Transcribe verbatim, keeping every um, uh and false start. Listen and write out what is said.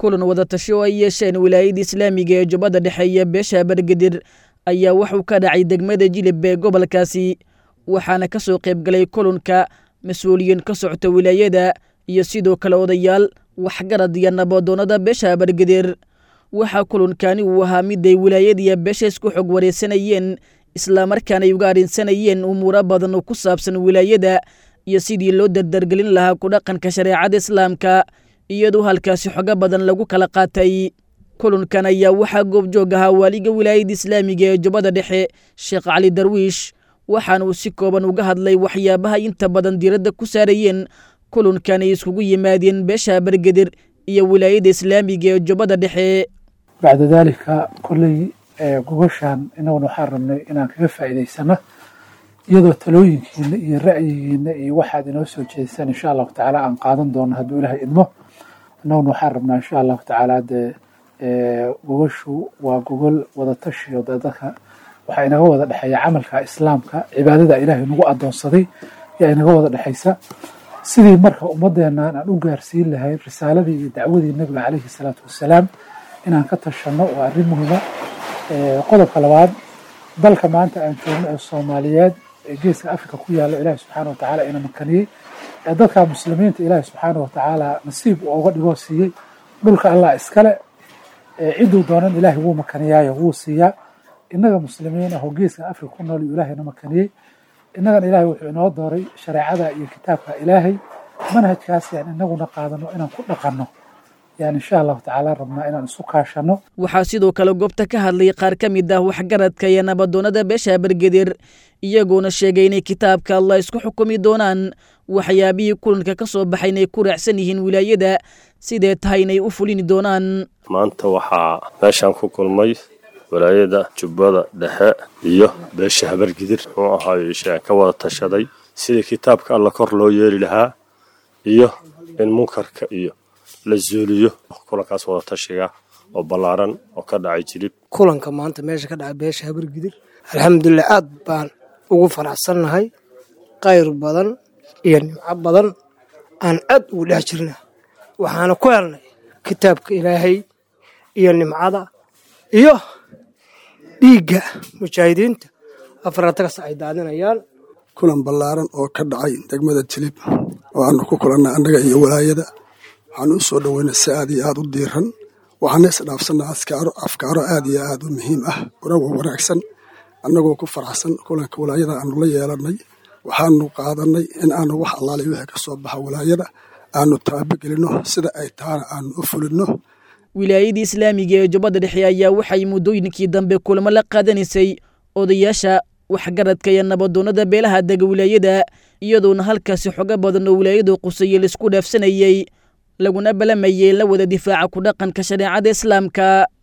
kulan wada tasho ay yeesheen wilaayada islaamiga ee jubbada dhexe iyo beesha Bargadir ayaa wuxuu ka dhacay degmada Jilib ee gobolkaasi waxaana ka soo qayb galay kulanka mas'uuliyiin ka socota wilaayada iyo sidoo kale odayaal waxgarad iyo nabadoonada beesha Bargadir waxa kulankani uu ahaa mid ay wilaayada iyo beesha isku xog wareysanayeen isla markaana ay uga arinsanayeen umuuro badan oo ku saabsan wilaayada iyo sidii loo dardargelin lahaa ku dhaqanka shariicada islaamka iyadoo halkaasi xoga badan lagu kala qaatay kulankan ayaa waxaa goobjoog ahaa waaliga wilaayada islaamiga ee jubbada dhexe Sheekh Cali Darwiish waxaana uu si kooban uga hadlay waxyaabaha inta badan diiradda ku saarayeen kulankan ay iskugu yimaadeen beesha Bargadir iyo wilaayada islaamiga ee jubbada dhexe بعد ذلك كل جوشان إنه نحرم إن كيف فائدة يدو تلوين الرأي واحد نفسه جيسان إن شاء الله تعالى عن قادم دون هدولها إدمه إنه نحرمنا إن شاء الله تعالى جوشو وجوجل وضتشي وضدها وحين هو ذا الحياة عمل كإسلام كعبادة إلهي نقوء دون صدي يعني هو ذا الحيسة سيدي مركة أمضي أن نقول رسيل لهاي الرسالة بدعوة النبي عليه الصلاة والسلام inaan ka tashano oo arrin muhiim ah ee qodobka labaad dalka maanta aan joogno ee Soomaaliyeed ee geeska Afrika ku yaalo Ilaahay subhanahu wa ta'ala inaan makaniyay ee dadka muslimiinta Ilaahay subhanahu wa ta'ala nasiib uga dhigo siiyay dhulka Allah iskale ee ciduu doonan Ilaahay wuu makaniyay wuu siiya inaga muslimiin ah oo geeska Afrika ku nool Ilaahayna makaniyay inaga Ilaahay wuxuu inoo dooray shariicada iyo kitaabka Ilaahay manhajkaas yani inaguna qaadano inaan ku dhaqanno يعني إن شاء الله تعالى ربنا إنا نسوقاشنو waxaa sidoo kale goobta ka hadlay qaar ka mid ah waxgaradka iyo nabadoonada beesha Bargadir iyagoona sheegay in kitaabka Allah isku xukumi doonaan waxyaabihii kulanka ka soo baxay inay ku raacsan yihiin wilaayada sidee tahay inay u fulin doonaan maanta waxaa meeshan ku kulmay wilaayada Jubbada Dhexe iyo beesha Bargadir oo ahaa shay ka wada tashaday sidii kitaabka Allah kor loo yeeri lahaa iyo in munkarka iyo la zuuliyo kulankaas wada tashiga oo balaaran oo ka dhacay Jilib kulanka maanta meesha ka dhacay beesha Bargadir alxamdulillah aad baan ugu faraxsanahay qayr badan iyo nimco badan aan aad u dhex jirna waxaana ku helnay kitaabka Ilaahay iyo nimcada iyo dhiiga mujaahidiinta afarta ay daadanayaan kulan balaaran oo ka dhacay degmada Jilib oo aan ku kulannay annaga iyo walaayada waxaan u soo dhaweynay si aad iyo aad u diiran waxaan is dhaafsanaa askaaro afkaaro aad iyo aad u muhiim ah waraw wanaagsan annagoo ku faraxsan kulanka walaayada aanu la yeelanay waxaanu qaadanay in aanu wax allaale wixii ka soo baxa walaayada aanu taabagelino sida ay taana aanu u fulino wilaayada islaamiga ee jubbada dhexe ayaa waxay muddooyinkii dambe kulamo la qaadanaysay odayaasha waxgaradka iyo nabadoonada beelaha dega wilaayada iyadoona halkaasi xoga badan oo wilaayadu qusayay la isku dhaafsanayay laguna balamayay la wada difaaca ku dhaqanka shariicada islaamka